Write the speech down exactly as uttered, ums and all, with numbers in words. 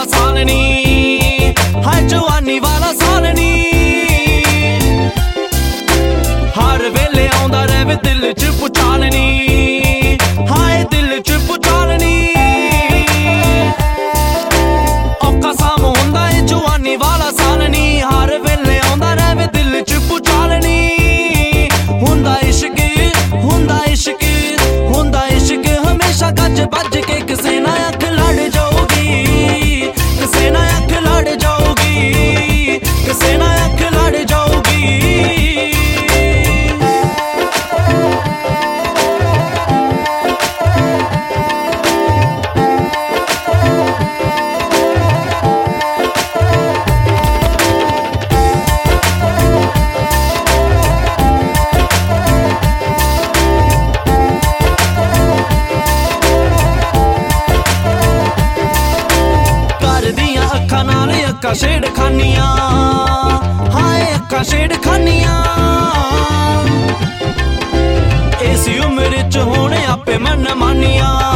वाला साल नी, हाय जवानी वाला साल नी। हर वेले आउंदा रहे दिल च भुचाल नी, हाय दिल च भुचाल नी। औखा साम हुंदा ए जवानी वाला साल नी, हर वेले आउंदा रहे दिल च भुचाल नी। हुंदा इश्क हुंदा इश्क हुंदा इश्क हमेशा गज बज के किसे ना अख लड़ जाओगी, किसे ना अख लड़ जाओगी, किसे ना अख लड़ जाओगी। अखा नाल अखा छेड़ खानियां, हाय अखा छेड़ खानियां। इस उम्र च होने आपे मन मानिया।